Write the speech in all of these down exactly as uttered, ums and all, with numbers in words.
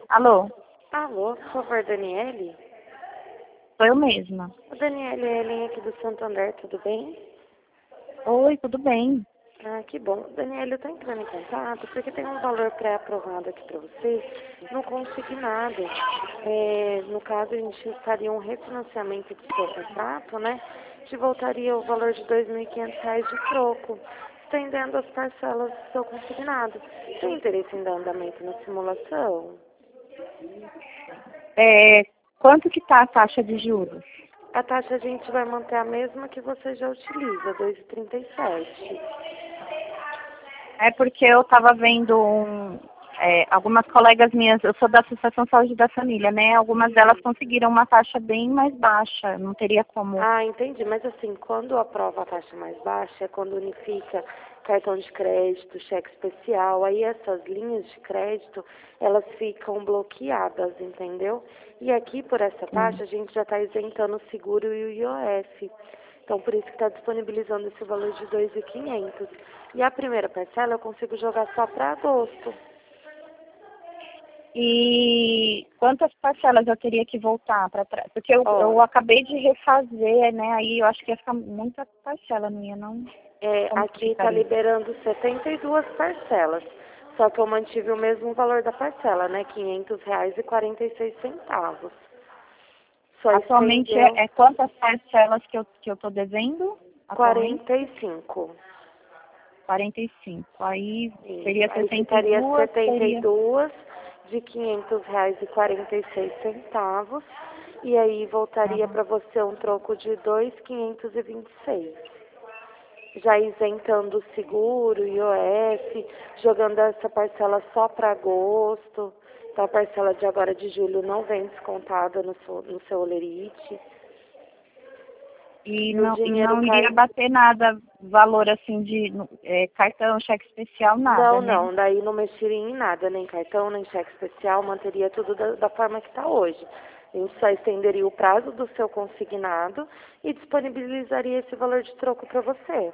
Alô? Alô, por favor, Daniele? Sou eu mesma. O Daniele é a Ellen aqui do Santander, tudo bem? Oi, tudo bem? Ah, que bom. Daniele, eu estou entrando em contato porque tem um valor pré-aprovado aqui para você no consignado. É, no caso, a gente faria um refinanciamento do seu contrato, né? Te voltaria o valor de dois mil e quinhentos reais de troco, estendendo as parcelas do seu consignado. Tem interesse em dar andamento na simulação? É, quanto que tá a taxa de juros? A taxa a gente vai manter a mesma que você já utiliza, dois vírgula trinta e sete. É porque eu estava vendo um, é, algumas colegas minhas, eu sou da Associação Saúde da Família, né? Algumas delas conseguiram uma taxa bem mais baixa, não teria como. Ah, entendi. Mas assim, quando aprova a taxa mais baixa, é quando unifica cartão de crédito, cheque especial, aí essas linhas de crédito, elas ficam bloqueadas, entendeu? E aqui, por essa taxa, a gente já está isentando o seguro e o I O F. Então, por isso que está disponibilizando esse valor de dois mil e quinhentos. E a primeira parcela eu consigo jogar só para agosto. E quantas parcelas eu teria que voltar para trás? Porque eu, Ó, eu acabei de refazer, né? Aí eu acho que ia ficar muita parcela minha, não? É, Como que aqui está ficaria? liberando setenta e duas parcelas. Só que eu mantive o mesmo valor da parcela, né? quinhentos reais e quarenta e seis centavos. Só Atualmente estendeu é, é quantas parcelas que eu que eu estou devendo atualmente? quarenta e cinco. quarenta e cinco. Aí Isso. seria Aí sessenta e ficaria duas, setenta e seria. duas de quinhentos reais e quarenta e seis centavos. E aí voltaria Uhum. para você um troco de dois mil quinhentos e vinte e seis. Já isentando o seguro, I O F, jogando essa parcela só para agosto. Então a parcela de agora de julho não vem descontada no seu, no seu olerite. E E o não, e dinheiro não iria cai. bater nada, valor assim de é, cartão, cheque especial, nada, Não, né? não, daí não mexeria em nada, nem cartão, nem cheque especial, manteria tudo da, da forma que está hoje. A gente só estenderia o prazo do seu consignado e disponibilizaria esse valor de troco para você.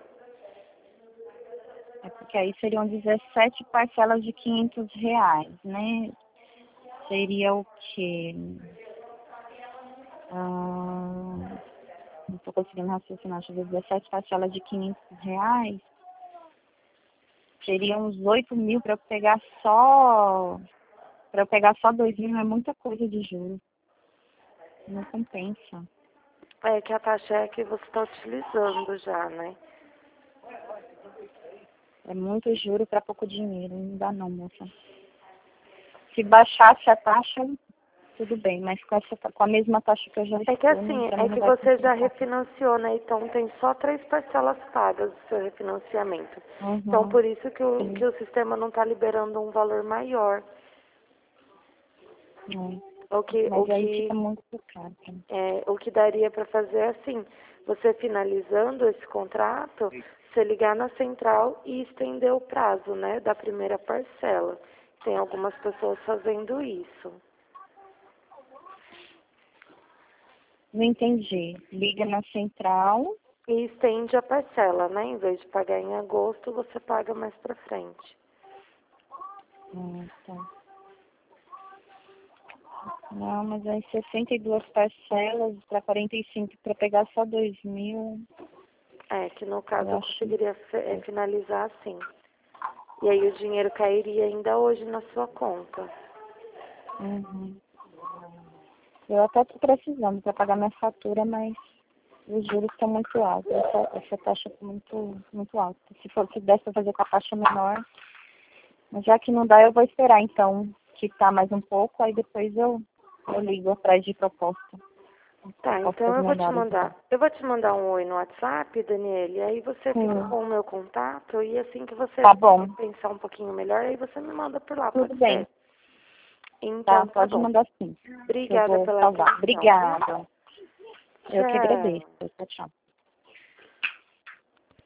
É porque aí seriam dezessete parcelas de quinhentos reais, né? Seria o quê? Ah, não estou conseguindo raciocinar, deixa eu ver, dezessete parcelas de quinhentos reais. Seriam uns oito mil para eu pegar só. Para eu pegar só dois mil é muita coisa de juros. Não compensa. É que a taxa é que você está utilizando já, né? É muito juro para pouco dinheiro. Não dá não, moça. Se baixasse a taxa, tudo bem, mas com, essa, com a mesma taxa que eu já É que estou, assim, para é mim não que vai você já compensar. refinanciou, né? Então tem só três parcelas pagas do seu refinanciamento. Então Uhum, por isso que o, que sim. o sistema não está liberando um valor maior. É. O que, o Mas aí fica que, muito caro. Pra mim. é, o que daria para fazer é assim, você finalizando esse contrato, você ligar na central e estender o prazo, né, da primeira parcela. Tem algumas pessoas fazendo isso. Não entendi. Liga na central. E estende a parcela, né? Em vez de pagar em agosto, você paga mais pra frente. Ah, tá. Não, mas aí sessenta e duas parcelas para quarenta e cinco para pegar só dois mil, É, que no caso eu eu acho. conseguiria fe- é, finalizar assim. E aí o dinheiro cairia ainda hoje na sua conta. Uhum. Eu até estou precisando para pagar minha fatura, mas os juros estão muito altos. Essa, essa taxa está muito, muito alta. Se for, se desse para fazer com a taxa menor, mas já que não dá, eu vou esperar então quitar mais um pouco, aí depois eu, eu ligo atrás de proposta. Tá, então Propostas eu vou te melhores, então. mandar. Eu vou te mandar um oi no WhatsApp, Daniele, aí você fica Sim, com o meu contato e assim que você tá bom. pensar um pouquinho melhor, aí você me manda por lá, pode Tudo bem. ser? Então Tá, tá pode bom. mandar sim. Eu Obrigada vou pela salvar. atenção, viu? Obrigada. Eu que agradeço. Tchau. Tchau, tchau.